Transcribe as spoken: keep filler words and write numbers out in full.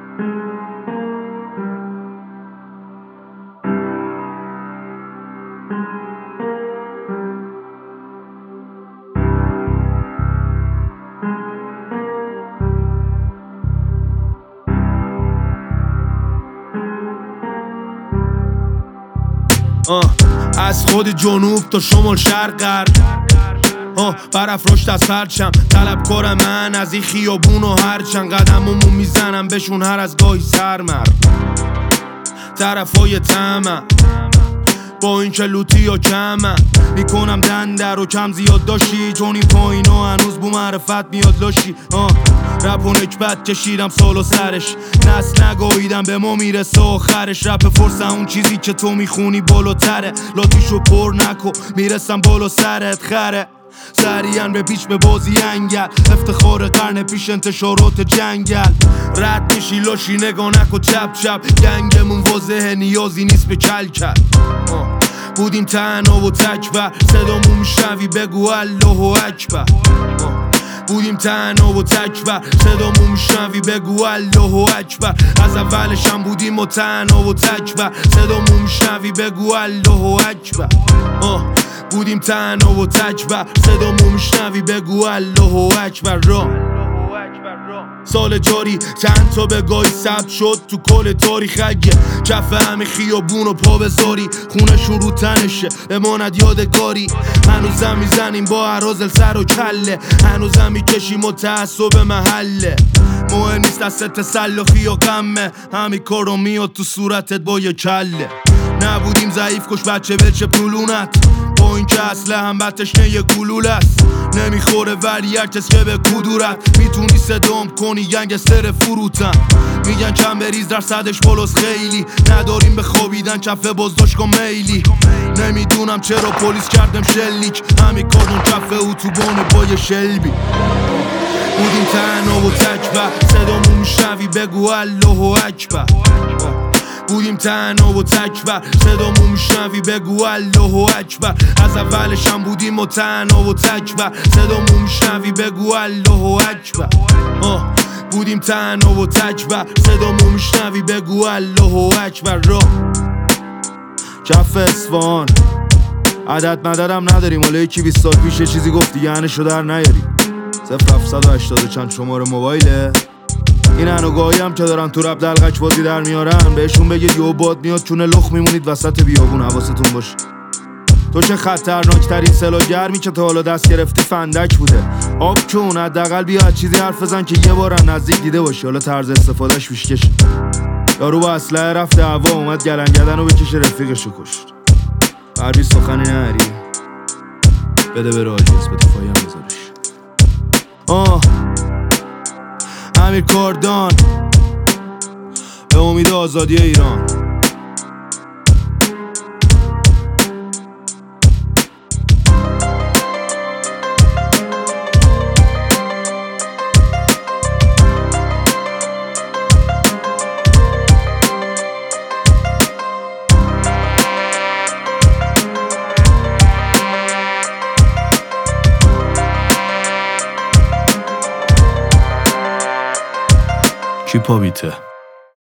آه. از خود جنوب تا شمال شرق غرب برف رشد از پرچم طلب کارم من از این خیابون و هرچند قدممو میزنم بهشون هر از گاهی سرمر طرفای تمم با این که لوتی یا کمم میکنم دندر و کم زیاد داشتی چون این پایین ها هنوز بو معرفت میاد لاشی آه رپ و نکبت کشیدم سال و سرش نسل نگاهیدم به ما میرسه آخرش رپ فرصه اون چیزی که تو میخونی بالاتره لاتیشو پر نکو میرسم بالا سرت خره سریعا به پیچ به بازی انگل افتخار قرن پیش انتشارات جنگل رد میشی لاشی نگاه نکو چپ چپ گنگمون واضحه نیازی نیست به کل کل بودیم تنها و تکبر صدامون میشنوی بگو الله اکبر بودیم تنها و تکبر صدامون میشنوی بگو الله اکبر از اولش هم بودیم و تنها و تکبر صدامون میشنوی بگو الله اکبر بودیم تنها و تکبر صدامون میشنوی بگو الله اکبر را سال جاری چند تا به گاهی ثبت شد تو کل تاریخ اگه کف همه خیابون و پا بذاری خونشون رو تنشه بماند یادگاری هنوزم میزنیم با عرازل سر و کله هنوزم میکشیم و تعصب محله مهم نیست دست تسلخی یا غمه همین کارو میاد تو صورتت با یه کله نبودیم ضعیف کش بچه بچه پلونت با این که اصله هم بتشنه یه گلول است نمیخوره ولی هر کس که به کدورت میتونی صدام کنی گنگستر فروتن میگن کم بریز در صدش بالاست خیلی نداریم به خوابیدن کفه بازداشت کن میلی نمیدونم چرا پلیس کردم شلیک همین کارون کفه اتوبان با یه شلبی بودیم تنها و تکبر صدامون میشنوی بگو الله اکبر بودیم تنها و تکبر صدامون میشنوی بگو الله اکبر از اولش هم بودیم و تنها و تکبر صدامون میشنوی بگو الله اکبر بودیم تنها و تکبر صدامون میشنوی بگو الله اکبر را کف اصفهان عدد مددم نداریم ولی یکی بیست سال پیش چیزی گفتی یعنی شو در نیاری صفر هفتصد و هشتاد و چند شماره موبایله این انوگاهی هم که دارن تو رب دلغک بازی در میارن بهشون بگید یه باد میاد چونه لخ میمونید وسط بیابون حواستون باشه تو چه خطرناک ترین سلاح گرمی که تا حالا دست گرفتی فندک بوده آب کن حداقل بیا چیزی حرف بزن که یه بار نزدیک دیده باشی حالا طرز استفادهش بیشکش یارو با اسلحه رفت هوا اومد گلنگدن رو بکشه رفیقشو کشت بر سخنی نهری بده بره آجیز به دفاعی هم بذارش آه امیر کاردان به امید آزادی ایران کی پا بیته